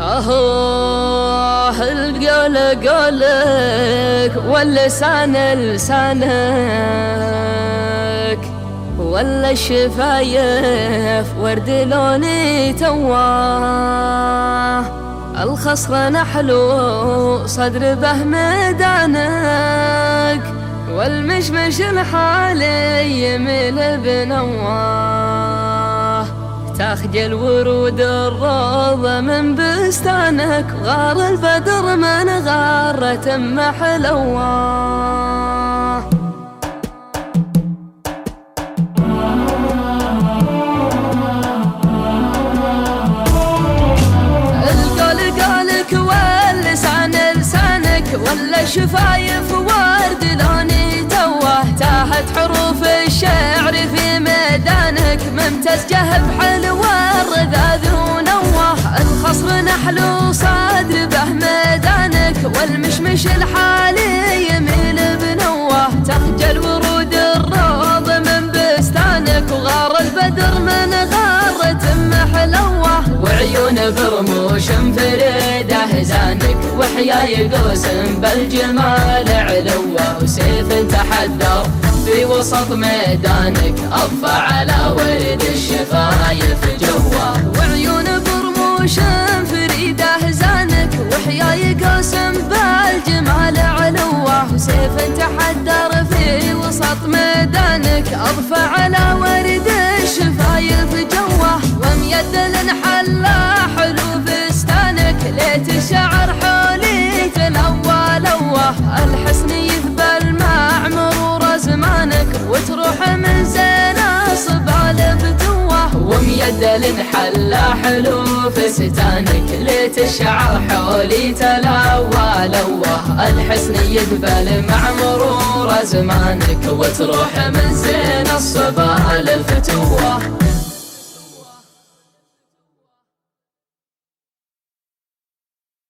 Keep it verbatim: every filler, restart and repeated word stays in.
أهوه القول قولك واللسان لسانك ولا الشفايف ورد لوني تواه. الخصر نحلو صدر به ميدانك والمشمش الحالي يميل بنواه. تخجل ورود الروضة من بستانك غار البدر من غارة محلواه. القول قولك واللسان لسانك ولا الشفايف ورد لوني تواه. تاهت حروف الشعر في ميدانك ممتاز جهب حلو الرذاذ ونواه. الخصر نحلو صدر به ميدانك والمشمش الحالي يميل بنواه. تخجل ورود الروض من بستانك وغار البدر من غارة محلواه. وعيون برموش فريده زانك وحياي قوس بالجمال علوه. وسيف تحدر في وسط ميدانك أضفى على ورد الشفايف جواه. وعيون برموش فريده زانك وحياي قوس بالجمال علوه. وسيف تحدر في وسط ميدانك أضفى على ورد الشفايف جواه. وميد لنحلى حلو فستانك ليت الشعر حولي تلوى لواه. الحسن يذبل مع مرور زمانك وتروح من زين الصبال بتواه. وميد لنحلى حلو فستانك ليت الشعر حولي تلوى لواه. الحسن يذبل مع مرور زمانك وتروح من زين الصبال فتواه.